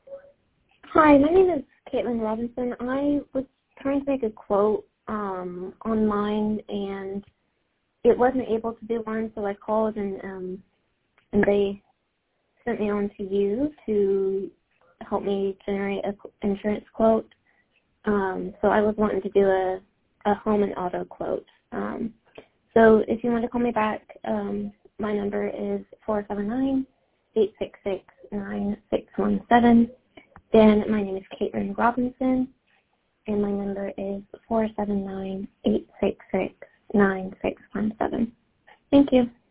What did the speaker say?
Hi, my name is Caitlin Robinson. I was trying to make a quote online, and it wasn't able to do one, so I called and they sent me on to you to help me generate an insurance quote. So I was wanting to do a home and auto quote. So if you want to call me back, my number is 479-866-9617. Then my name is Caitlin Robinson, and my number is 479-866-9617. Thank you.